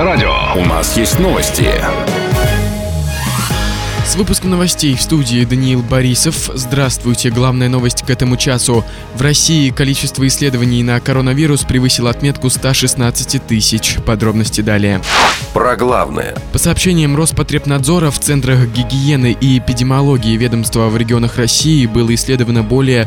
Авторадио. У нас есть новости. С выпуском новостей в студии Даниил Борисов. Здравствуйте. Главная новость к этому часу. В России количество исследований на коронавирус превысило отметку 116 тысяч. Подробности далее. Про главное. По сообщениям Роспотребнадзора, в центрах гигиены и эпидемиологии ведомства в регионах России было исследовано более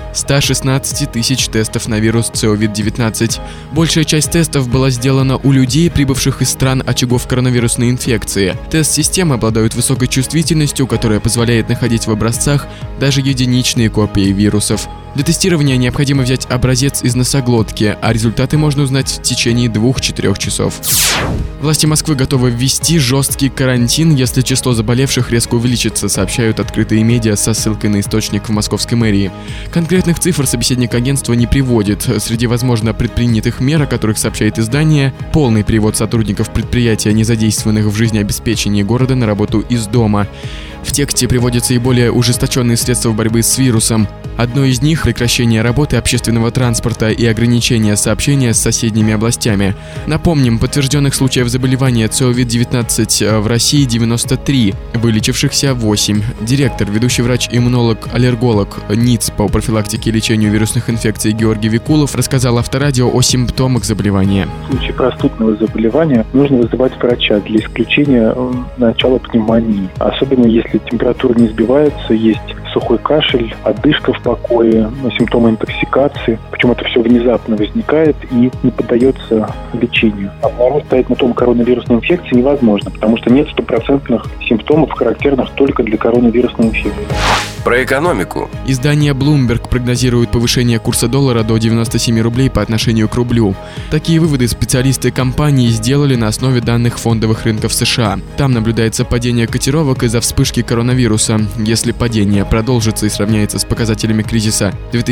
116 тысяч тестов на вирус COVID-19. Большая часть тестов была сделана у людей, прибывших из стран очагов коронавирусной инфекции. Тест-системы обладают высокой чувствительностью, которая позволяет находить в образцах даже единичные копии вирусов. Для тестирования необходимо взять образец из носоглотки, а результаты можно узнать в течение 2-4 часов. Власти Москвы готовы ввести жесткий карантин, если число заболевших резко увеличится, сообщают открытые медиа со ссылкой на источник в московской мэрии. Конкретных цифр собеседник агентства не приводит. Среди, возможно, предпринятых мер, о которых сообщает издание, полный перевод сотрудников предприятия, не задействованных в жизнеобеспечении города, на работу из дома. В тексте приводятся и более ужесточенные средства борьбы с вирусом. Одно из них – прекращение работы общественного транспорта и ограничение сообщения с соседними областями. Напомним, подтвержденных случаев заболевания COVID-19 в России 93, вылечившихся 8. Директор, ведущий врач-иммунолог-аллерголог НИЦ по профилактике и лечению вирусных инфекций Георгий Викулов рассказал Авторадио о симптомах заболевания. В случае простудного заболевания нужно вызывать врача для исключения начала пневмонии. Особенно если температура не сбивается, есть сухой кашель, одышка в покое, симптомы интоксикации. Причем это все внезапно возникает и не поддается лечению. Обнаружить на том коронавирусной инфекции невозможно, потому что нет стопроцентных симптомов, характерных только для коронавирусной инфекции. Про экономику. Издание Bloomberg прогнозирует повышение курса доллара до 97 рублей по отношению к рублю. Такие выводы специалисты компании сделали на основе данных фондовых рынков США. Там наблюдается падение котировок из-за вспышки коронавируса. Если падение продолжится и сравняется с показателями кризиса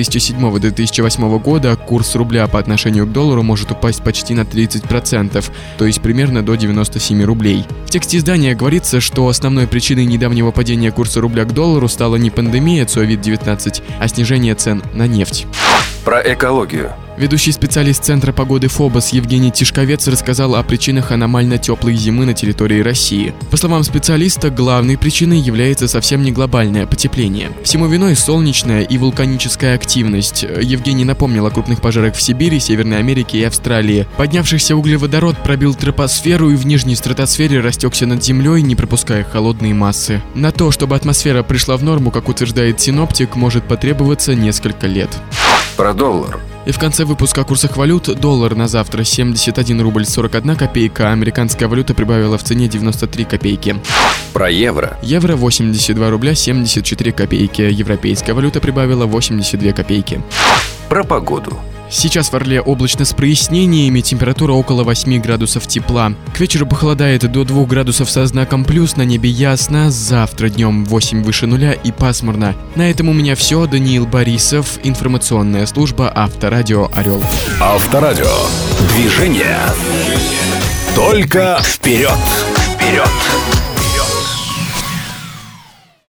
2007-2008 года, курс рубля по отношению к доллару может упасть почти на 30%, то есть примерно до 97 рублей. В тексте издания говорится, что основной причиной недавнего падения курса рубля к доллару стала не пандемия COVID-19, а снижение цен на нефть. Про экологию. Ведущий специалист Центра погоды ФОБОС Евгений Тишковец рассказал о причинах аномально теплой зимы на территории России. По словам специалиста, главной причиной является совсем не глобальное потепление. Всему виной солнечная и вулканическая активность. Евгений напомнил о крупных пожарах в Сибири, Северной Америке и Австралии. Поднявшийся углеводород пробил тропосферу и в нижней стратосфере растекся над землей, не пропуская холодные массы. На то, чтобы атмосфера пришла в норму, как утверждает синоптик, может потребоваться несколько лет. Про доллар. И в конце выпуска о курсах валют. Доллар на завтра 71 рубль 41 копейка, американская валюта прибавила в цене 93 копейки. Про евро. Евро 82 рубля 74 копейки, европейская валюта прибавила 82 копейки. Про погоду. Сейчас в Орле облачно с прояснениями, температура около 8 градусов тепла. К вечеру похолодает до 2 градусов со знаком плюс, на небе ясно, завтра днем 8 выше нуля и пасмурно. На этом у меня все. Даниил Борисов, информационная служба Авторадио Орел. Авторадио. Движение. Только вперед. Вперед.